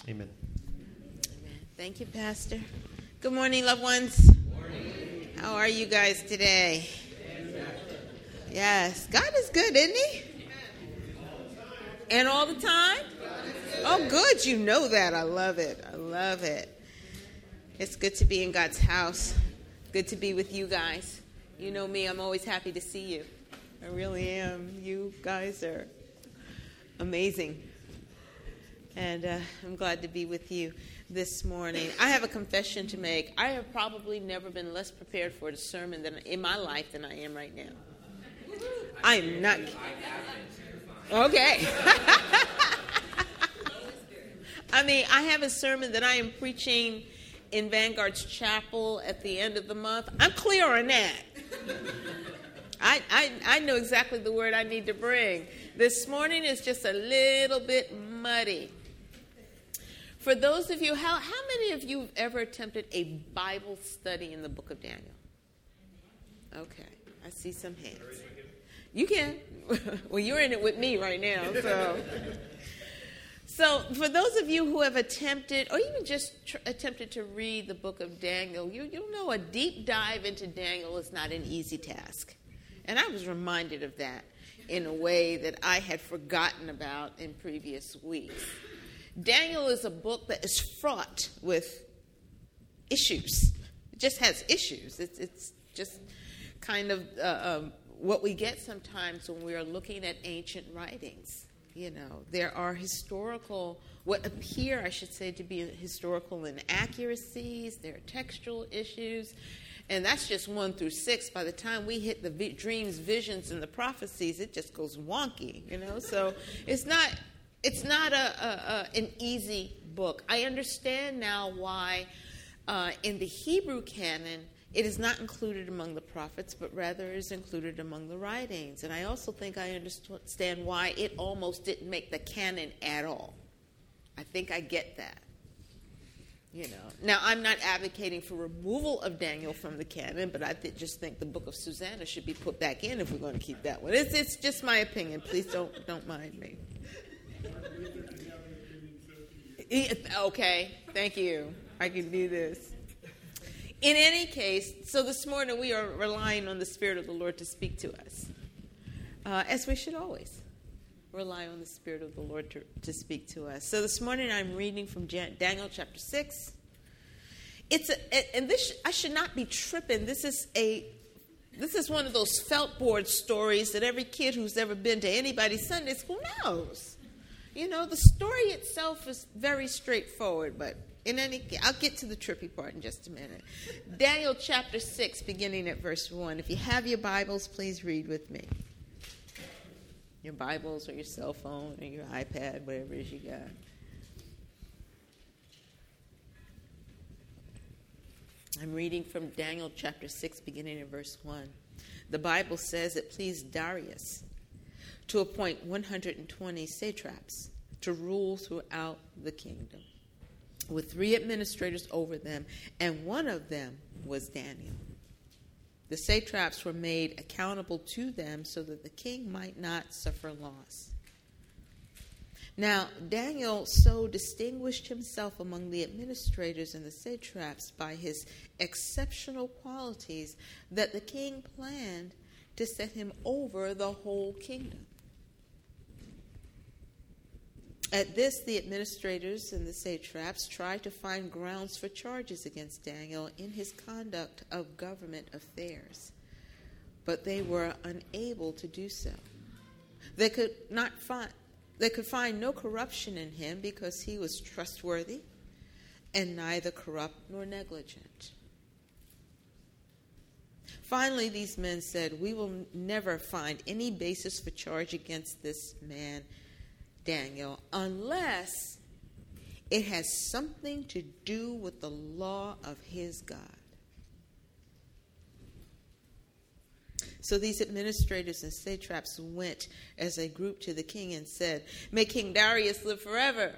Amen. Thank you, Pastor. Good morning, loved ones. Good morning. How are you guys today? Yes. God is good, isn't he? And all the time? Oh, good. You know that. I love it. I love it. It's good to be in God's house. Good to be with you guys. You know me. I'm always happy to see you. I really am. You guys are amazing. And I'm glad to be with you this morning. I have a confession to make. I have probably never been less prepared for a sermon in my life than I am right now. I am not. Okay. I mean, I have a sermon that I am preaching in Vanguard's chapel at the end of the month. I'm clear on that. I know exactly the word I need to bring. This morning is just a little bit muddy. For those of you, how many of you have ever attempted a Bible study in the book of Daniel? Okay, I see some hands. You can. Well, you're in it with me right now. So for those of you who have attempted, or even just attempted to read the book of Daniel, you'll know a deep dive into Daniel is not an easy task. And I was reminded of that in a way that I had forgotten about in previous weeks. Daniel is a book that is fraught with issues. It just has issues. It's just kind of what we get sometimes when we are looking at ancient writings. You know, there are what appear, I should say, to be historical inaccuracies. There are textual issues. And that's just 1 through 6. By the time we hit the dreams, visions, and the prophecies, it just goes wonky, you know. So it's not an easy book. I understand now why in the Hebrew canon it is not included among the prophets, but rather is included among the writings. And I also think I understand why it almost didn't make the canon at all. I think I get that. You know. Now, I'm not advocating for removal of Daniel from the canon, but I just think the book of Susanna should be put back in if we're going to keep that one. It's just my opinion. Please don't mind me. Okay, thank you. I can do this. In any case, so this morning we are relying on the Spirit of the Lord to speak to us, as we should always rely on the Spirit of the Lord to speak to us. So this morning I'm reading from Daniel chapter 6. I should not be tripping. This is one of those felt board stories that every kid who's ever been to anybody's Sunday school knows. You know, the story itself is very straightforward, but I'll get to the trippy part in just a minute. Daniel chapter 6, beginning at verse 1. If you have your Bibles, please read with me. Your Bibles or your cell phone or your iPad, whatever it is you got. I'm reading from Daniel chapter 6, beginning at verse 1. The Bible says it pleased Darius to appoint 120 satraps to rule throughout the kingdom, with 3 administrators over them, and one of them was Daniel. The satraps were made accountable to them so that the king might not suffer loss. Now, Daniel so distinguished himself among the administrators and the satraps by his exceptional qualities that the king planned to set him over the whole kingdom. At this, the administrators and the satraps tried to find grounds for charges against Daniel in his conduct of government affairs, but they were unable to do so. They could find no corruption in him because he was trustworthy and neither corrupt nor negligent. Finally, these men said, "We will never find any basis for charge against this man Daniel, unless it has something to do with the law of his God." So these administrators and satraps went as a group to the king and said, "May King Darius live forever."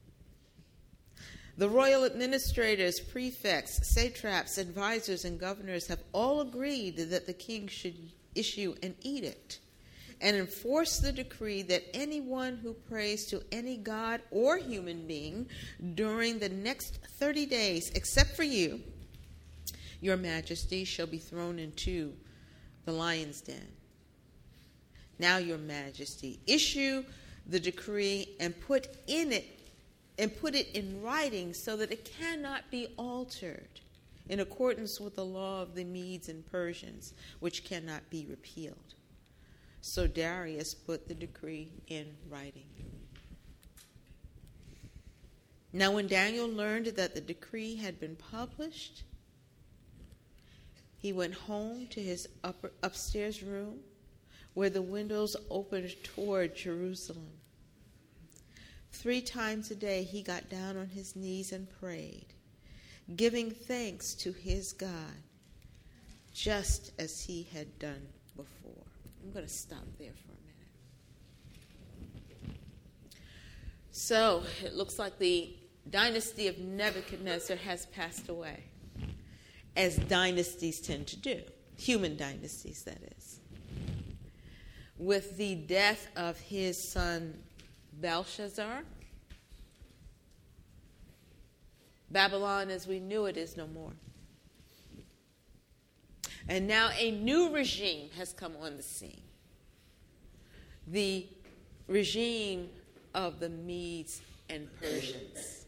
The royal administrators, prefects, satraps, advisors, and governors have all agreed that the king should issue an edict and enforce the decree that anyone who prays to any god or human being during the next 30 days, except for you, your majesty, shall be thrown into the lion's den. Now, your majesty, issue the decree and put it in writing so that it cannot be altered, in accordance with the law of the Medes and Persians, which cannot be repealed. So Darius put the decree in writing. Now when Daniel learned that the decree had been published, he went home to his upstairs room, where the windows opened toward Jerusalem. 3 times a day he got down on his knees and prayed, giving thanks to his God, just as he had done before. I'm going to stop there for a minute. So it looks like the dynasty of Nebuchadnezzar has passed away, as dynasties tend to do, human dynasties, that is. With the death of his son Belshazzar, Babylon as we knew it is no more. And now a new regime has come on the scene. The regime of the Medes and Persians.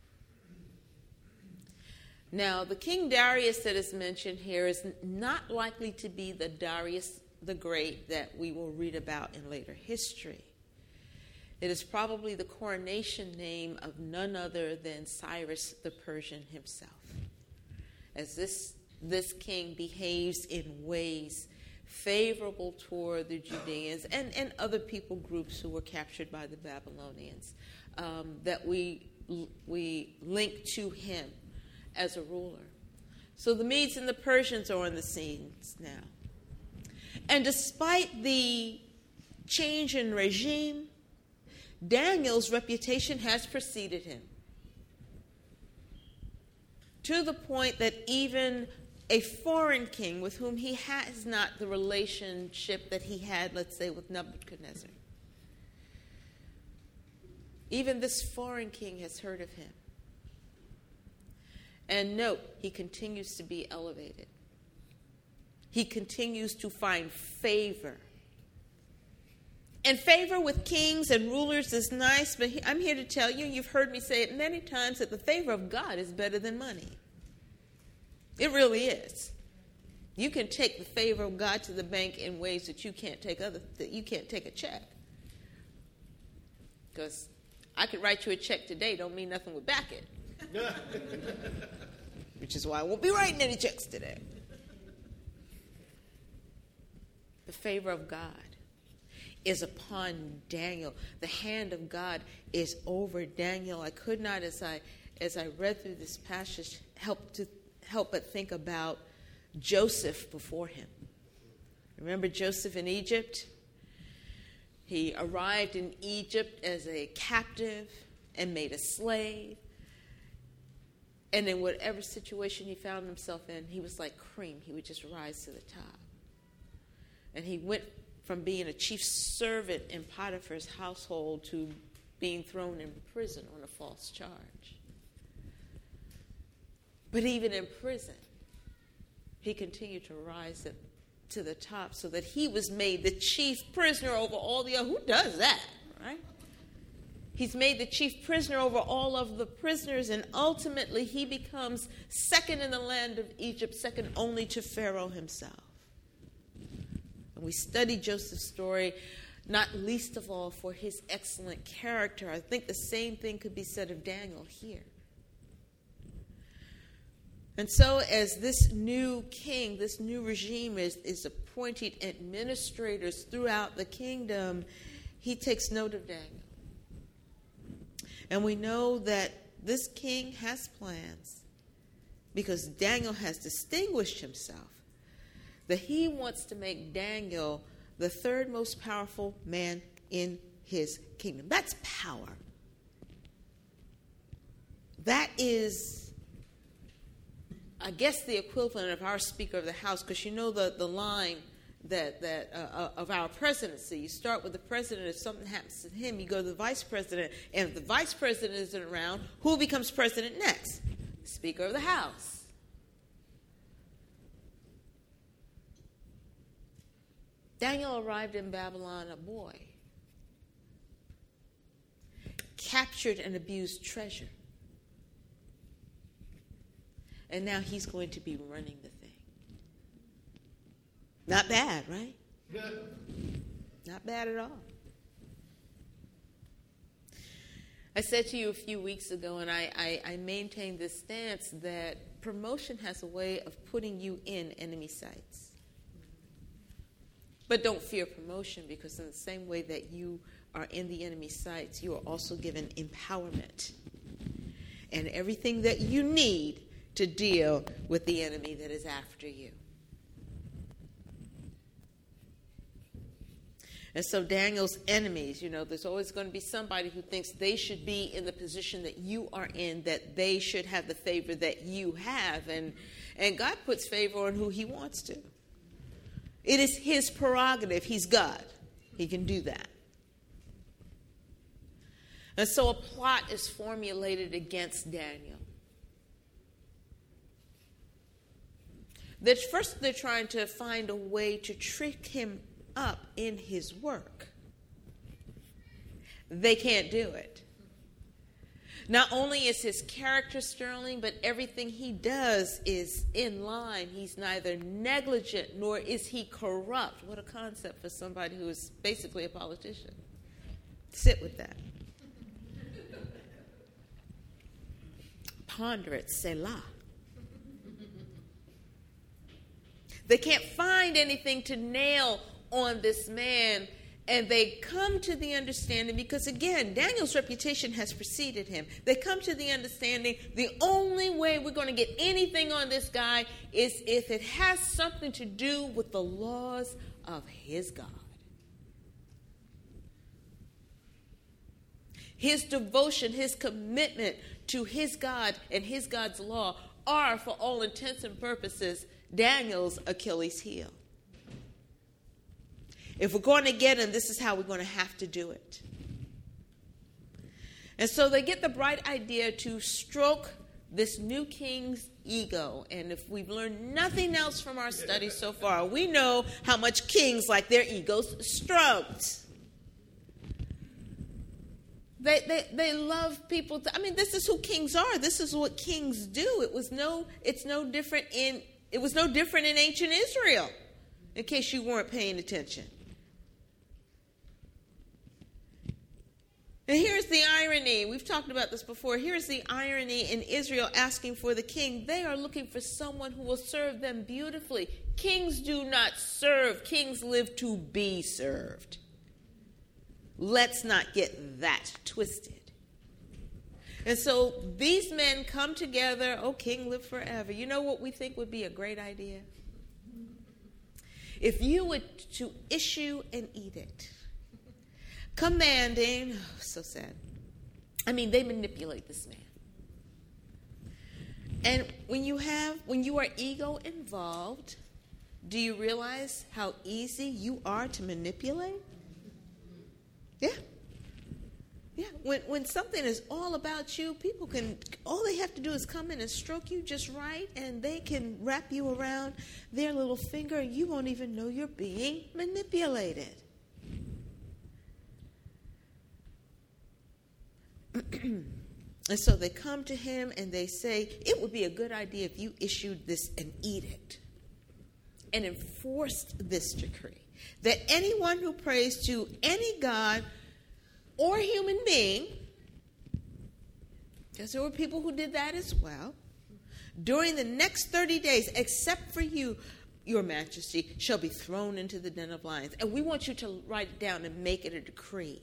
Now, the King Darius that is mentioned here is not likely to be the Darius the Great that we will read about in later history. It is probably the coronation name of none other than Cyrus the Persian himself, as this king behaves in ways favorable toward the Judeans and other people groups who were captured by the Babylonians, that we link to him as a ruler. So the Medes and the Persians are on the scenes now. And despite the change in regime, Daniel's reputation has preceded him, to the point that even a foreign king with whom he has not the relationship that he had, let's say, with Nebuchadnezzar, even this foreign king has heard of him. And note, he continues to be elevated. He continues to find favor. And favor with kings and rulers is nice, but I'm here to tell you, you've heard me say it many times, that the favor of God is better than money. It really is. You can take the favor of God to the bank in ways that you can't take a check. Because I could write you a check today, don't mean nothing would back it. Which is why I won't be writing any checks today. The favor of God is upon Daniel. The hand of God is over Daniel. I could not, as I read through this passage, help but think about Joseph before him. Remember Joseph in Egypt? He arrived in Egypt as a captive and made a slave. And in whatever situation he found himself in, he was like cream. He would just rise to the top. And he went from being a chief servant in Potiphar's household to being thrown in prison on a false charge. But even in prison, he continued to rise to the top, so that he was made the chief prisoner over all the other. Who does that, right? He's made the chief prisoner over all of the prisoners, and ultimately he becomes second in the land of Egypt, second only to Pharaoh himself. And we study Joseph's story, not least of all for his excellent character. I think the same thing could be said of Daniel here. And so as this new king, this new regime is appointing administrators throughout the kingdom, he takes note of Daniel. And we know that this king has plans, because Daniel has distinguished himself, that he wants to make Daniel the third most powerful man in his kingdom. That's power. That is, I guess, the equivalent of our Speaker of the House, because you know the line of our presidency. You start with the president. If something happens to him, you go to the vice president. And if the vice president isn't around, who becomes president next? Speaker of the House. Daniel arrived in Babylon a boy, captured and abused treasure. And now he's going to be running the thing. Not bad, right? Not bad at all. I said to you a few weeks ago, and I maintain this stance, that promotion has a way of putting you in enemy sights. But don't fear promotion, because in the same way that you are in the enemy sights, you are also given empowerment and everything that you need to deal with the enemy that is after you. And so Daniel's enemies, there's always going to be somebody who thinks they should be in the position that you are in, that they should have the favor that you have. And God puts favor on who he wants to. It is his prerogative. He's God. He can do that. And so a plot is formulated against Daniel. First, they're trying to find a way to trick him up in his work. They can't do it. Not only is his character sterling, but everything he does is in line. He's neither negligent nor is he corrupt. What a concept for somebody who is basically a politician. Sit with that. Ponder it, Selah. They can't find anything to nail on this man, and they come to the understanding, because again, Daniel's reputation has preceded him. They come to the understanding the only way we're going to get anything on this guy is if it has something to do with the laws of his God. His devotion, his commitment to his God and his God's law are, for all intents and purposes, Daniel's Achilles heel. If we're going to get him, this is how we're going to have to do it. And so they get the bright idea to stroke this new king's ego. And if we've learned nothing else from our study so far, we know how much kings like their egos stroked. They love people. This is who kings are. This is what kings do. It was no different in ancient Israel, in case you weren't paying attention. And here's the irony. We've talked about this before. Here's the irony in Israel asking for the king. They are looking for someone who will serve them beautifully. Kings do not serve. Kings live to be served. Let's not get that twisted. And so these men come together. Oh, king, live forever. You know what we think would be a great idea? If you were to issue an edict commanding, so sad. They manipulate this man. And when you are ego involved, do you realize how easy you are to manipulate? Yeah. Yeah. When something is all about you, all they have to do is come in and stroke you just right, and they can wrap you around their little finger, and you won't even know you're being manipulated. And so they come to him and they say, it would be a good idea if you issued an edict and enforced this decree, that anyone who prays to any god or human being, because there were people who did that as well, during the next 30 days, except for you, your majesty, shall be thrown into the den of lions. And we want you to write it down and make it a decree.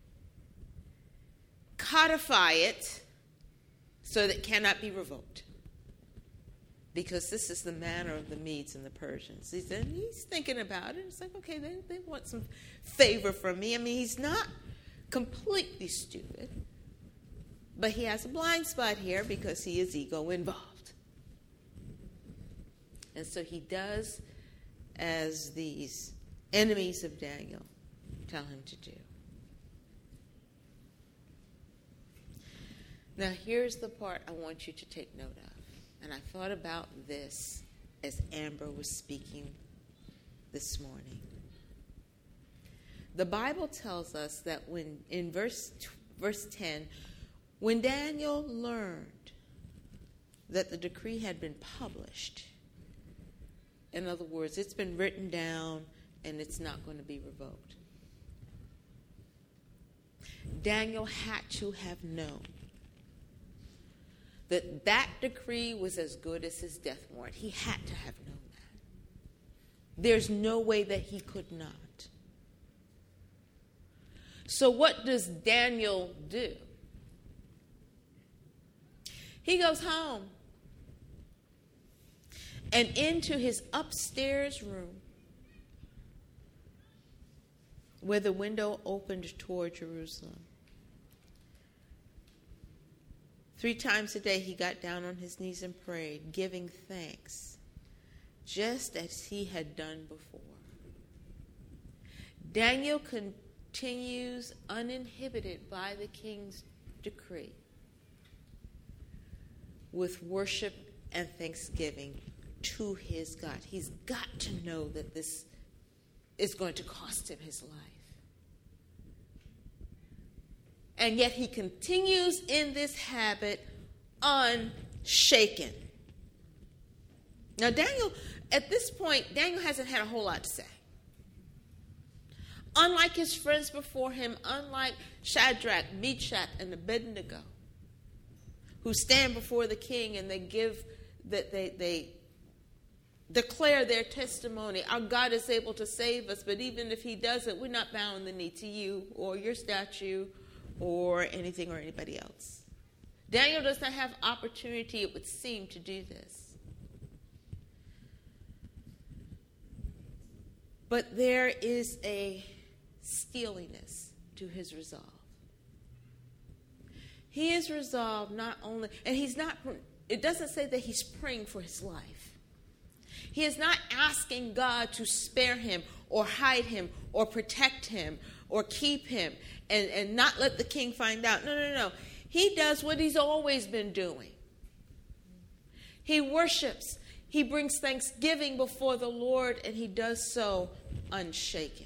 Codify it so that it cannot be revoked. Because this is the manner of the Medes and the Persians. He's thinking about it. It's like, okay, they want some favor from me. He's not completely stupid, but he has a blind spot here because he is ego involved. And so he does as these enemies of Daniel tell him to do. Now, here's the part I want you to take note of. And I thought about this as Amber was speaking this morning. The Bible tells us that when in verse 10, when Daniel learned that the decree had been published, in other words, it's been written down and it's not going to be revoked, Daniel had to have known that that decree was as good as his death warrant. He had to have known that. There's no way that he could not. So what does Daniel do? He goes home and into his upstairs room where the window opened toward Jerusalem. 3 times a day he got down on his knees and prayed, giving thanks, just as he had done before. Daniel continues uninhibited by the king's decree with worship and thanksgiving to his God. He's got to know that this is going to cost him his life. And yet he continues in this habit unshaken. Now Daniel, at this point, Daniel hasn't had a whole lot to say. Unlike his friends before him, unlike Shadrach, Meshach, and Abednego, who stand before the king and they declare their testimony. Our God is able to save us, but even if he doesn't, we're not bowing the knee to you or your statue or anything or anybody else. Daniel does not have opportunity, it would seem, to do this. But there is a steeliness to his resolve. He is resolved not only, and he's not, it doesn't say that he's praying for his life. He is not asking God to spare him or hide him or protect him or keep him and not let the king find out. No. He does what he's always been doing. He worships. He brings thanksgiving before the Lord, and he does so unshaken.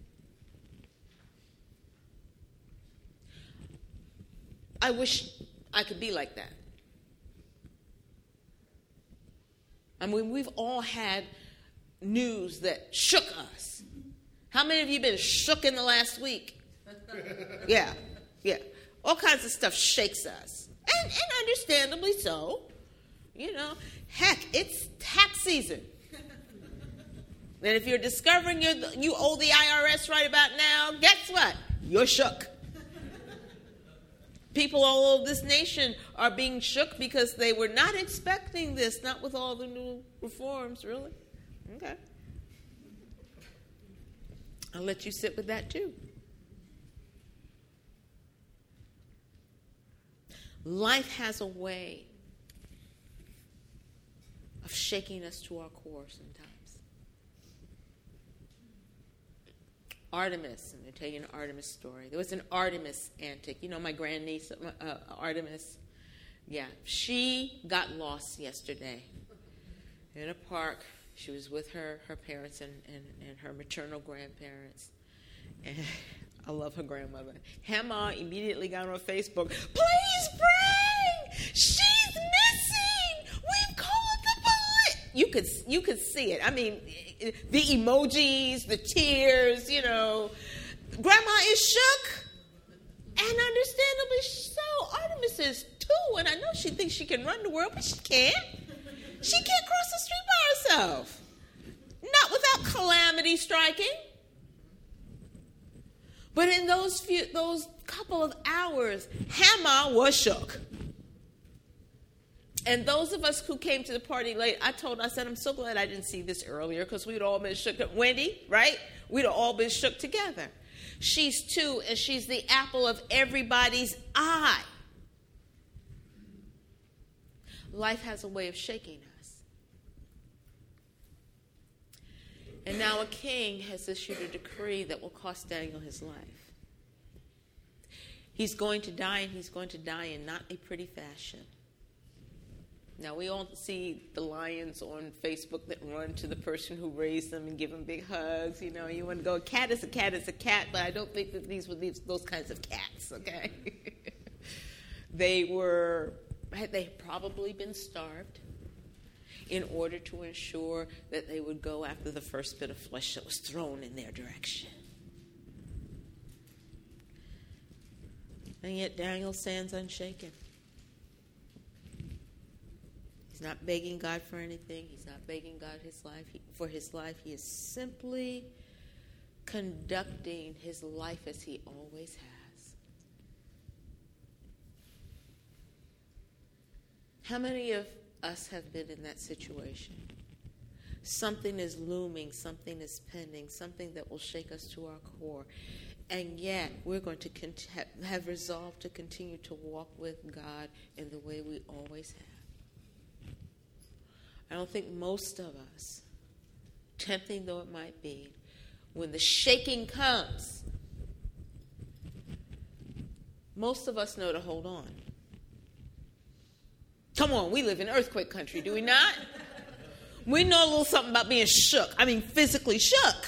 I wish I could be like that. I mean, we've all had news that shook us. How many of you been shook in the last week? Yeah. All kinds of stuff shakes us. And understandably so. You know, heck, it's tax season. And if you're discovering you owe the IRS right about now, guess what? You're shook. People all over this nation are being shook because they were not expecting this, not with all the new reforms, really. Okay. I'll let you sit with that too. Life has a way of shaking us to our core sometimes. Artemis, I'm going to tell you an Artemis story. There was an Artemis antic. You know my grandniece, Artemis? Yeah, she got lost yesterday in a park. She was with her parents and her maternal grandparents. And I love her grandmother. Hema immediately got on Facebook. Please pray! She's missing! We've called the police! You could see it. I mean, the emojis, the tears, you know. Grandma is shook. And understandably so. Artemis is too. And I know she thinks she can run the world, but she can't. She can't cross the street by herself. Not without calamity striking. But in those couple of hours, Hama was shook. And those of us who came to the party late, I said, I'm so glad I didn't see this earlier because we'd all been shook. Wendy, right? We'd all been shook together. She's too, and she's the apple of everybody's eye. Life has a way of shaking us. And now a king has issued a decree that will cost Daniel his life. He's going to die, and he's going to die in not a pretty fashion. Now, we all see the lions on Facebook that run to the person who raised them and give them big hugs. You know, you want to go, a cat is a cat is a cat, but I don't think that these were those kinds of cats, okay? They had probably been starved in order to ensure that they would go after the first bit of flesh that was thrown in their direction. And yet Daniel stands unshaken. He's not begging God for anything. He's not begging God for his life. He is simply conducting his life as he always has. How many of us have been in that situation? Something is looming, something is pending, something that will shake us to our core. And yet, we're going to have resolved to continue to walk with God in the way we always have. I don't think most of us, tempting though it might be, when the shaking comes, most of us know to hold on. Come on, we live in earthquake country, do we not? We know a little something about being shook. I mean, physically shook.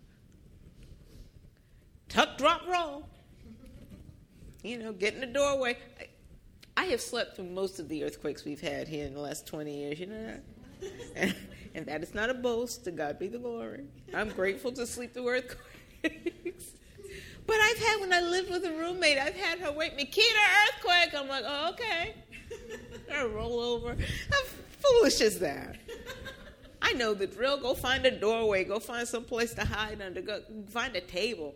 Tuck, drop, roll. You know, get in the doorway. I have slept through most of the earthquakes we've had here in the last 20 years, you know that? And that is not a boast. To God be the glory. I'm grateful to sleep through earthquakes. But I've had, when I lived with a roommate, I've had her wake me, key to earthquake. I'm like, oh, okay. I roll over. How foolish is that? I know the drill. Go find a doorway. Go find some place to hide under. Go find a table.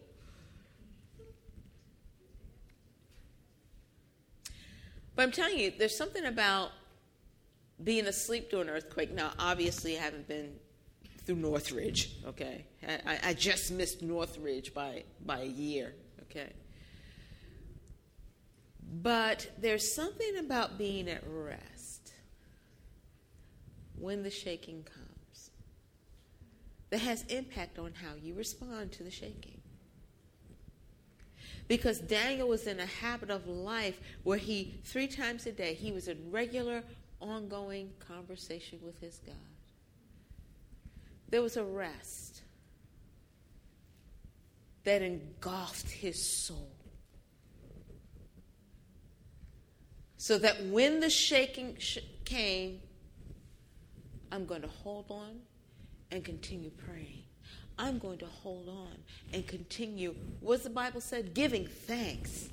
But I'm telling you, there's something about being asleep during an earthquake. Now, obviously, I haven't been through Northridge, okay? I just missed Northridge by a year, okay? But there's something about being at rest when the shaking comes that has impact on how you respond to the shaking. Because Daniel was in a habit of life where 3 times a day, he was in regular, ongoing conversation with his God. There was a rest that engulfed his soul. So that when the shaking came, I'm going to hold on and continue praying. I'm going to hold on and continue, what the Bible said, giving thanks.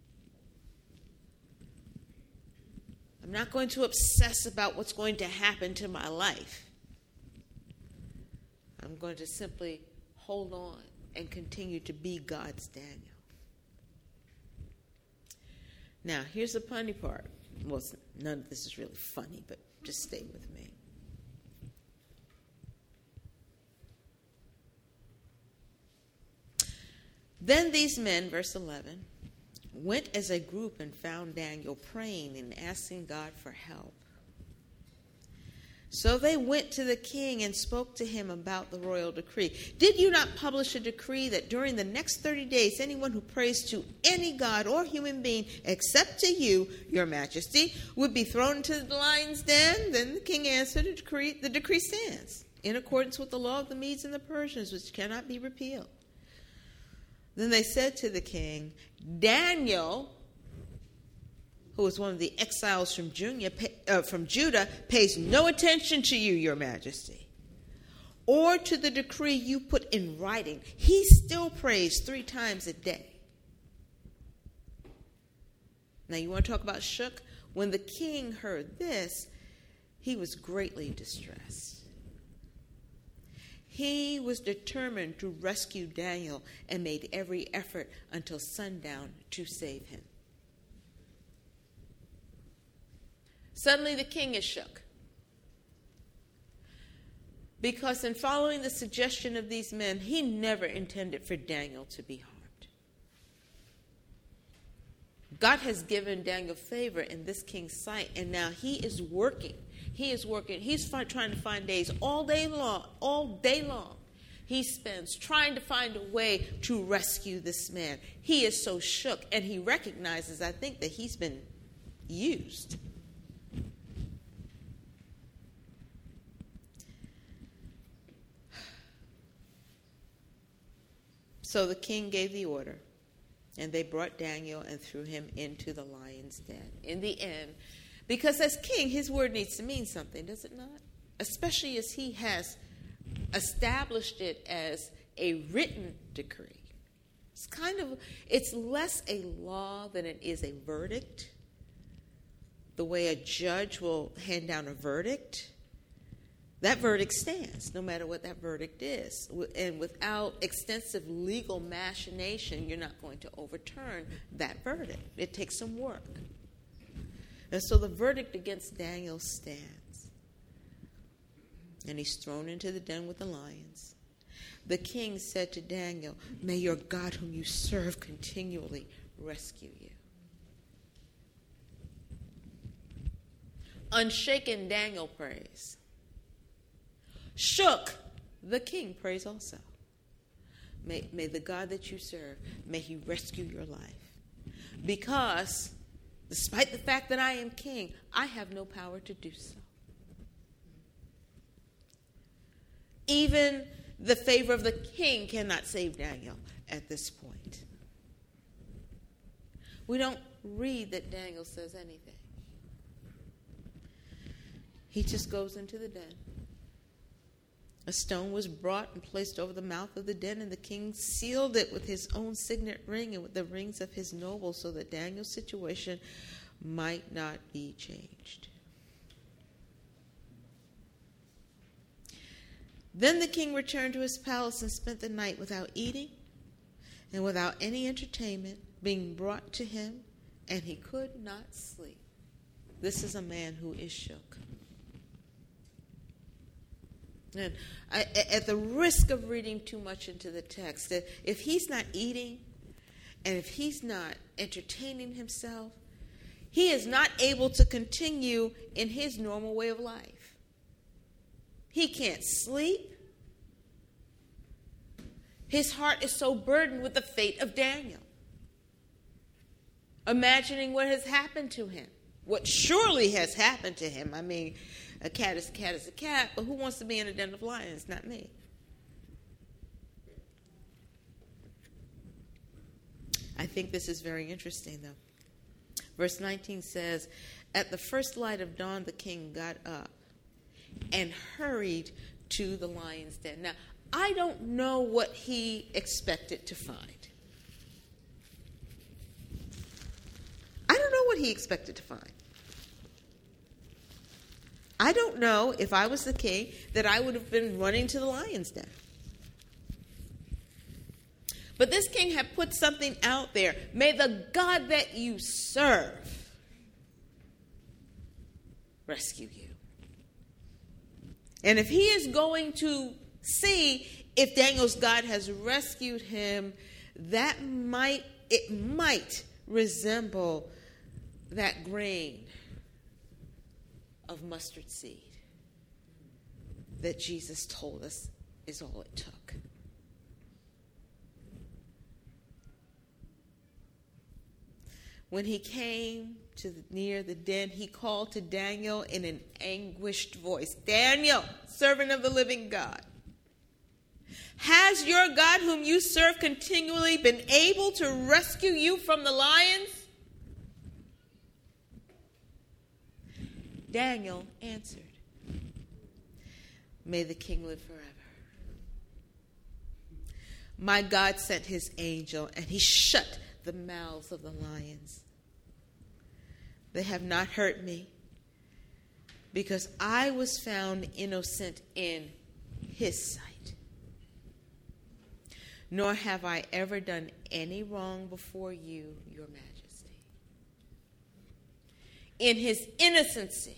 I'm not going to obsess about what's going to happen to my life. I'm going to simply hold on and continue to be God's Daniel. Now, here's the funny part. Well, none of this is really funny, but just stay with me. Then these men, verse 11, went as a group and found Daniel praying and asking God for help. So they went to the king and spoke to him about the royal decree. Did you not publish a decree that during the next 30 days, anyone who prays to any god or human being except to you, your majesty, would be thrown into the lion's den? Then the king answered, the decree stands in accordance with the law of the Medes and the Persians, which cannot be repealed. Then they said to the king, Daniel, who was one of the exiles from Judah, pays no attention to you, your majesty, or to the decree you put in writing. He still prays 3 times a day. Now, you want to talk about shook? When the king heard this, he was greatly distressed. He was determined to rescue Daniel and made every effort until sundown to save him. Suddenly the king is shook. Because in following the suggestion of these men, he never intended for Daniel to be harmed. God has given Daniel favor in this king's sight, and now he is working. He's trying to find days all day long. he spends trying to find a way to rescue this man. He is so shook, and he recognizes, I think, that he's been used. So the king gave the order, and they brought Daniel and threw him into the lion's den. In the end, because as king, his word needs to mean something, does it not? Especially as he has established it as a written decree. It's less a law than it is a verdict. The way a judge will hand down a verdict, that verdict stands, no matter what that verdict is. And without extensive legal machination, you're not going to overturn that verdict. It takes some work. And so the verdict against Daniel stands. And he's thrown into the den with the lions. The king said to Daniel, "May your God whom you serve continually rescue you." Unshaken, Daniel prays. Shook, the king prays also. May the God that you serve, may he rescue your life. Because, despite the fact that I am king, I have no power to do so. Even the favor of the king cannot save Daniel at this point. We don't read that Daniel says anything. He just goes into the den. A stone was brought and placed over the mouth of the den, and the king sealed it with his own signet ring and with the rings of his nobles, so that Daniel's situation might not be changed. Then the king returned to his palace and spent the night without eating and without any entertainment being brought to him, and he could not sleep. This is a man who is shook. And at the risk of reading too much into the text, that if he's not eating and if he's not entertaining himself, he is not able to continue in his normal way of life. He can't sleep. His heart is so burdened with the fate of Daniel. Imagining what has happened to him. What surely has happened to him. I mean, a cat is a cat is a cat, but who wants to be in a den of lions? Not me. I think this is very interesting, though. Verse 19 says, "At the first light of dawn, the king got up and hurried to the lion's den." Now, I don't know what he expected to find. I don't know what he expected to find. I don't know, if I was the king, that I would have been running to the lion's den. But this king had put something out there. May the God that you serve rescue you. And if he is going to see if Daniel's God has rescued him, it might resemble that grain of mustard seed that Jesus told us is all it took. When he came near the den, he called to Daniel in an anguished voice, "Daniel, servant of the living God, has your God whom you serve continually been able to rescue you from the lions?" Daniel answered, "May the king live forever. My God sent his angel, and he shut the mouths of the lions. They have not hurt me, because I was found innocent in his sight. Nor have I ever done any wrong before you, your majesty." In his innocency.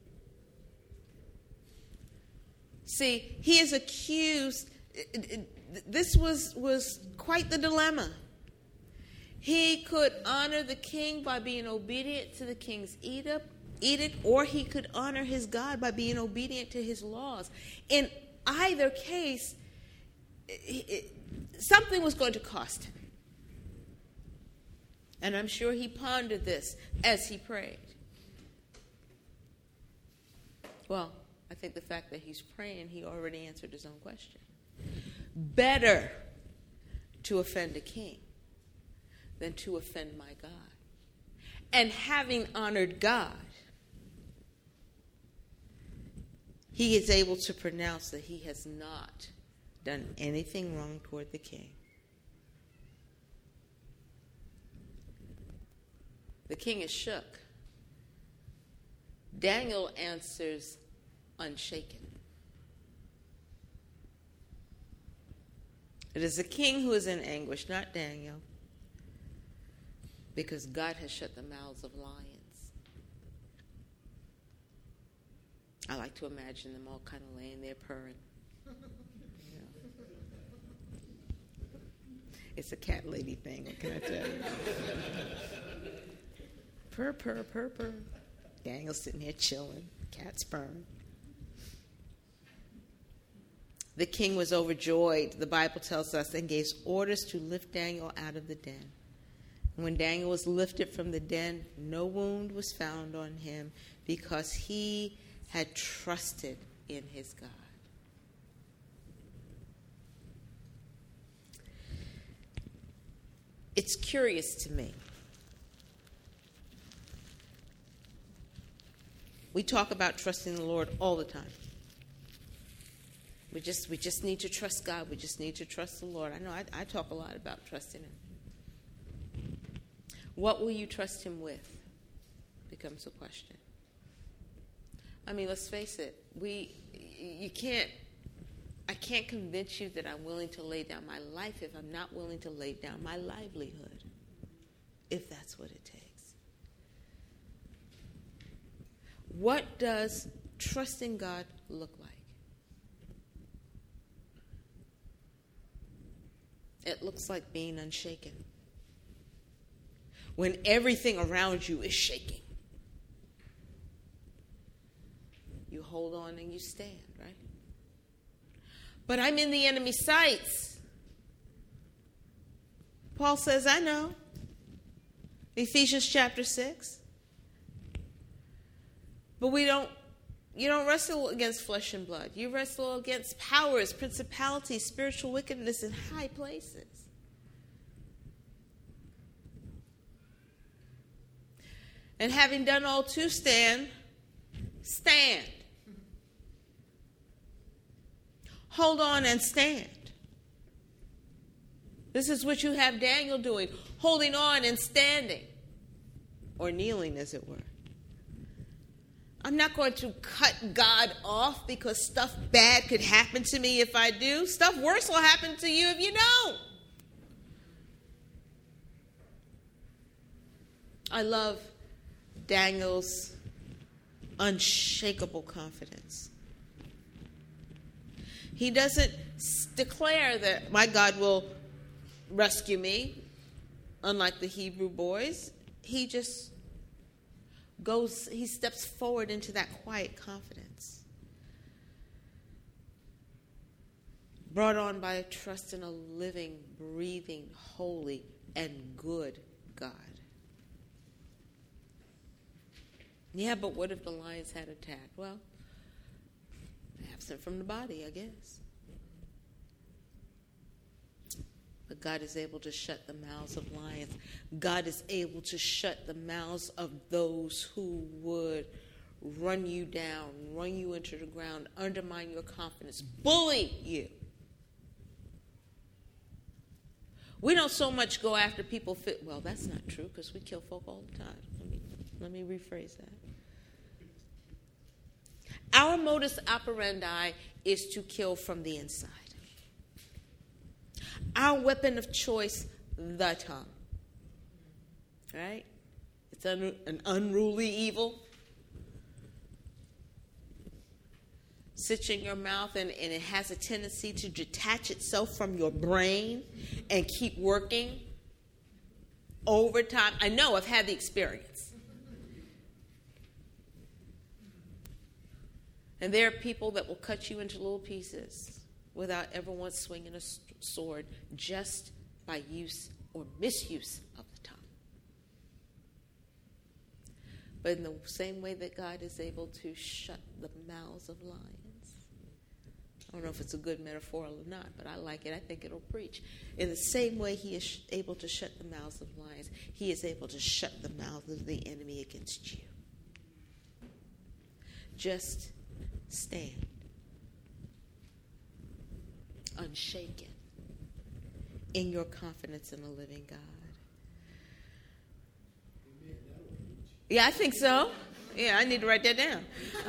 See, he is accused. This was quite the dilemma. He could honor the king by being obedient to the king's edict, or he could honor his God by being obedient to his laws. In either case, something was going to cost him. And I'm sure he pondered this as he prayed. Well, I think the fact that he's praying, he already answered his own question. Better to offend a king than to offend my God. And having honored God, he is able to pronounce that he has not done anything wrong toward the king. The king is shook. Daniel answers unshaken. It is the king who is in anguish, not Daniel, because God has shut the mouths of lions. I like to imagine them all kind of laying there purring. You know. It's a cat lady thing, what can I tell you? Purr, purr, purr, purr. Daniel's sitting here chilling. Cat's purring. The king was overjoyed, the Bible tells us, and gave orders to lift Daniel out of the den. When Daniel was lifted from the den, no wound was found on him because he had trusted in his God. It's curious to me. We talk about trusting the Lord all the time. We just need to trust God. We just need to trust the Lord. I know I talk a lot about trusting him. What will you trust him with? Becomes a question. I mean, let's face it. I can't convince you that I'm willing to lay down my life if I'm not willing to lay down my livelihood, if that's what it takes. What does trusting God look like? It looks like being unshaken. When everything around you is shaking, you hold on and you stand, right? But I'm in the enemy's sights. Paul says, I know. Ephesians chapter 6. But you don't wrestle against flesh and blood. You wrestle against powers, principalities, spiritual wickedness in high places. And having done all to stand, stand. Hold on and stand. This is what you have Daniel doing, holding on and standing, or kneeling, as it were. I'm not going to cut God off because stuff bad could happen to me if I do. Stuff worse will happen to you if you don't. I love Daniel's unshakable confidence. He doesn't declare that my God will rescue me, unlike the Hebrew boys. He just he steps forward into that quiet confidence, brought on by a trust in a living, breathing, holy, and good God. Yeah, but what if the lions had attacked? Well, absent from the body, I guess. But God is able to shut the mouths of lions. God is able to shut the mouths of those who would run you down, run you into the ground, undermine your confidence, bully you. We don't so much go after people well, that's not true because we kill folk all the time. Let me rephrase that. Our modus operandi is to kill from the inside. Our weapon of choice, the tongue. Right? It's an unruly evil. Sits in your mouth and it has a tendency to detach itself from your brain and keep working over time. I know, I've had the experience. And there are people that will cut you into little pieces without ever once swinging a sword, just by use or misuse of the tongue. But in the same way that God is able to shut the mouths of lions, I don't know if it's a good metaphor or not, but I like it. I think it'll preach. In the same way he is able to shut the mouths of lions, he is able to shut the mouth of the enemy against you. Just stand, unshaken, in your confidence in the living God. Yeah, I think so. Yeah, I need to write that down.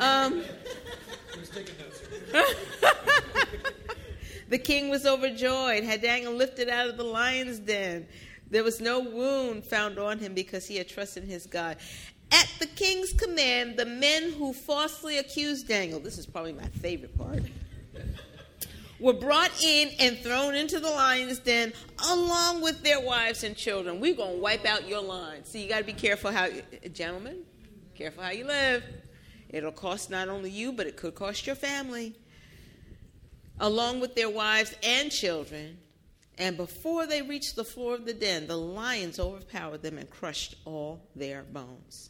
The king was overjoyed, had Daniel lifted out of the lion's den. There was no wound found on him because he had trusted in his God. At the king's command, the men who falsely accused Daniel, this is probably my favorite part, were brought in and thrown into the lion's den along with their wives and children. We're going to wipe out your line. So you got to be careful how, gentlemen, careful how you live. It'll cost not only you, but it could cost your family. Along with their wives and children. And before they reached the floor of the den, the lions overpowered them and crushed all their bones.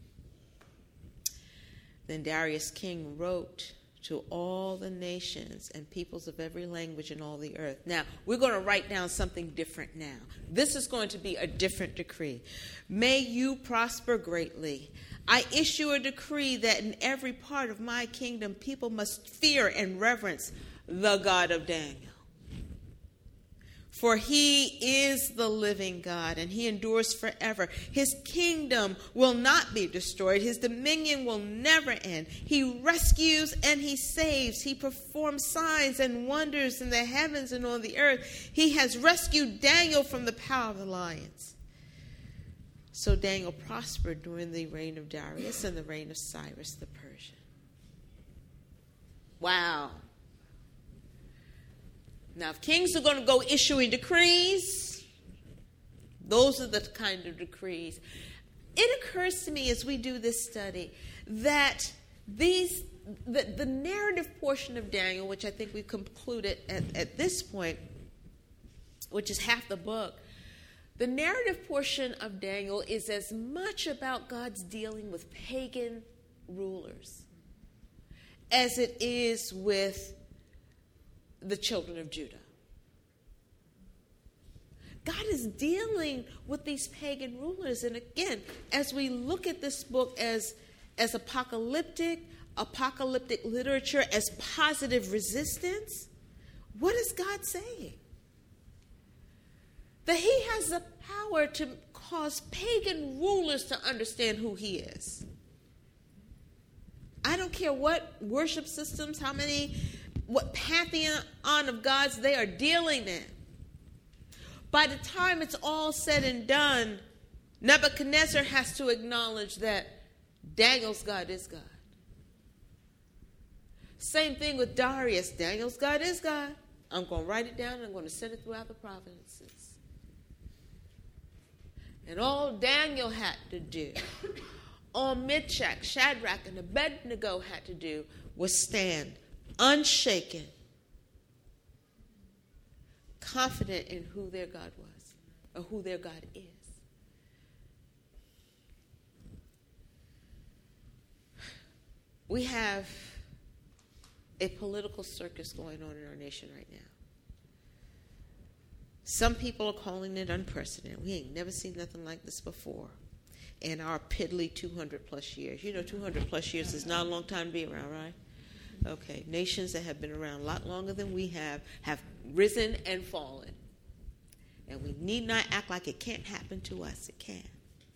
Then Darius king wrote to all the nations and peoples of every language in all the earth. Now, we're going to write down something different now. This is going to be a different decree. May you prosper greatly. I issue a decree that in every part of my kingdom, people must fear and reverence the God of Daniel. For he is the living God, and he endures forever. His kingdom will not be destroyed. His dominion will never end. He rescues and he saves. He performs signs and wonders in the heavens and on the earth. He has rescued Daniel from the power of the lions. So Daniel prospered during the reign of Darius and the reign of Cyrus the Persian. Wow. Now, if kings are going to go issuing decrees, those are the kind of decrees. It occurs to me as we do this study that the narrative portion of Daniel, which I think we've concluded at this point, which is half the book, the narrative portion of Daniel is as much about God's dealing with pagan rulers as it is with the children of Judah. God is dealing with these pagan rulers. And again, as we look at this book as apocalyptic literature, as positive resistance, what is God saying? That he has the power to cause pagan rulers to understand who he is. I don't care what worship systems, what pantheon of gods they are dealing in. By the time it's all said and done, Nebuchadnezzar has to acknowledge that Daniel's God is God. Same thing with Darius. Daniel's God is God. I'm going to write it down and I'm going to send it throughout the provinces. And all Daniel had to do, all Meshach, Shadrach, and Abednego had to do was stand unshaken, confident in who their God was, or who their God is. We have a political circus going on in our nation right now. Some people are calling it unprecedented. We ain't never seen nothing like this before in our piddly 200 plus years. 200 plus years is not a long time to be around, right? Okay, nations that have been around a lot longer than we have risen and fallen. And we need not act like it can't happen to us. It can.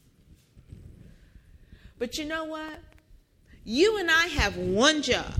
But you know what? You and I have one job.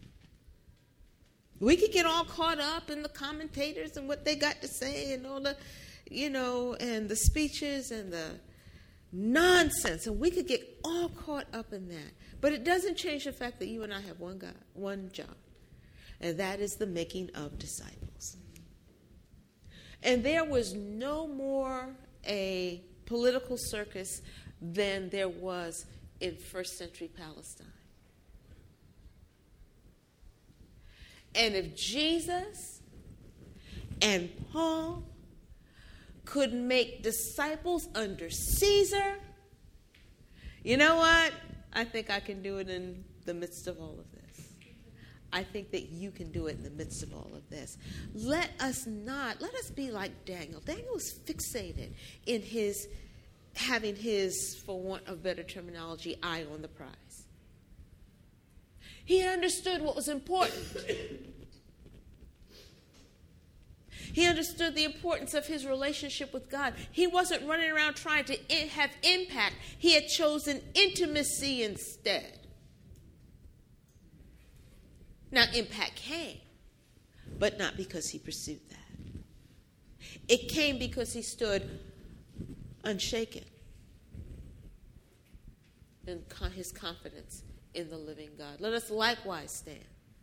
We could get all caught up in the commentators and what they got to say and all the, and the speeches and the nonsense. And we could get all caught up in that. But it doesn't change the fact that you and I have one job. And that is the making of disciples. And there was no more a political circus than there was in first century Palestine. And if Jesus and Paul could make disciples under Caesar, you know what? I think I can do it in the midst of all of this. I think that you can do it in the midst of all of this. Let us be like Daniel. Daniel was fixated in having his, for want of better terminology, eye on the prize. He understood what was important. He understood the importance of his relationship with God. He wasn't running around trying to have impact. He had chosen intimacy instead. Now, impact came, but not because he pursued that. It came because he stood unshaken in his confidence in the living God. Let us likewise stand,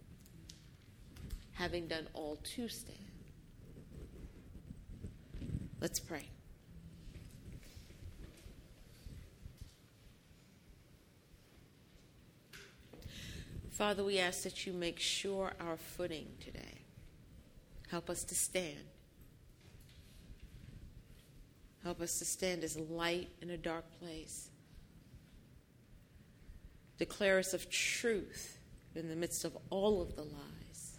having done all to stand. Let's pray. Father, we ask that you make sure our footing today. Help us to stand. Help us to stand as light in a dark place. Declare us of truth in the midst of all of the lies.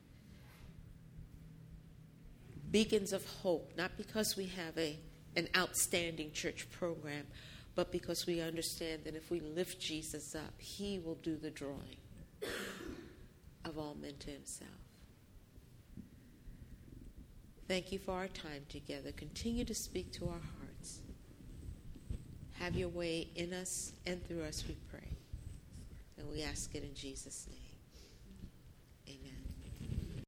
Beacons of hope, not because we have an outstanding church program, but because we understand that if we lift Jesus up, he will do the drawing of all men to himself. Thank you for our time together. Continue to speak to our hearts. Have your way in us and through us, we pray. And we ask it in Jesus' name.